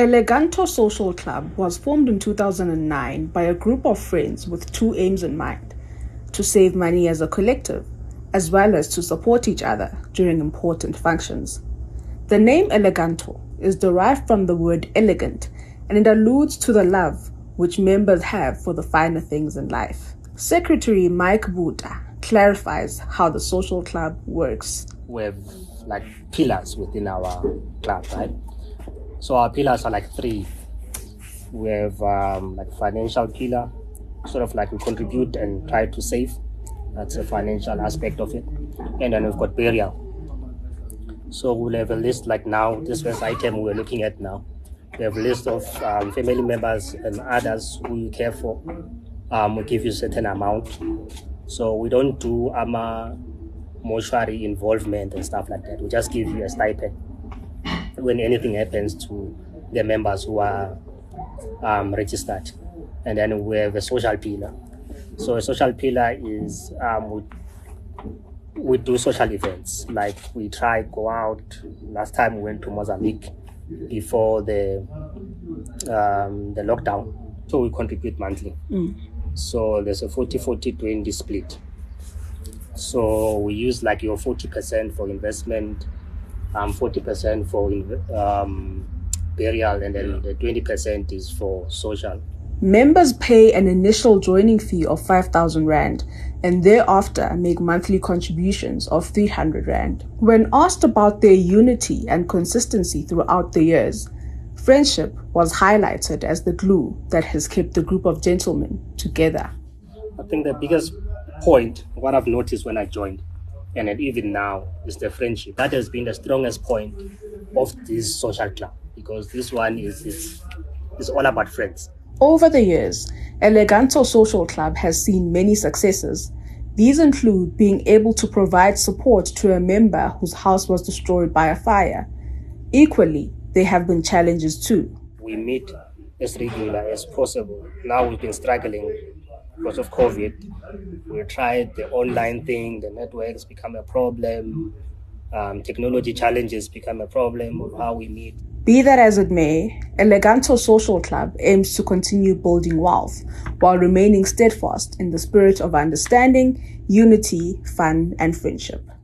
Eleganto Social Club was formed in 2009 by a group of friends with two aims in mind: to save money as a collective, as well as to support each other during important functions. The name Eleganto is derived from the word elegant, and it alludes to the love which members have for the finer things in life. Secretary Mike Buta clarifies how the social club works. We have like pillars within our club, right? So our pillars are like three. We have like financial pillar, sort of like we contribute and try to save. That's a financial aspect of it. And then we've got burial. So we'll have a list like now, this first item we're looking at now. We have a list of family members and others who you care for. We give you a certain amount. So we don't do mortuary involvement and stuff like that. We just give you a stipend when anything happens to the members who are registered. And then we have a social pillar. So a social pillar is we do social events, like we try go out. Last time we went to Mozambique before the lockdown, so we contribute monthly. So there's a 40-40-20 split. So we use like your 40% for investment, 40% for burial, and then the 20% is for social. Members pay an initial joining fee of 5,000 Rand and thereafter make monthly contributions of 300 Rand. When asked about their unity and consistency throughout the years, friendship was highlighted as the glue that has kept the group of gentlemen together. I think the biggest point, what I've noticed when I joined, and even now, is the friendship. That has been the strongest point of this social club, because this one is all about friends. Over the years, Eleganto Social Club has seen many successes. These include being able to provide support to a member whose house was destroyed by a fire. Equally, there have been challenges too. We meet as regular as possible. Now we've been struggling because of COVID. We tried the online thing, the networks become a problem, technology challenges become a problem of how we meet. Be that as it may, Eleganto Social Club aims to continue building wealth while remaining steadfast in the spirit of understanding, unity, fun, and friendship.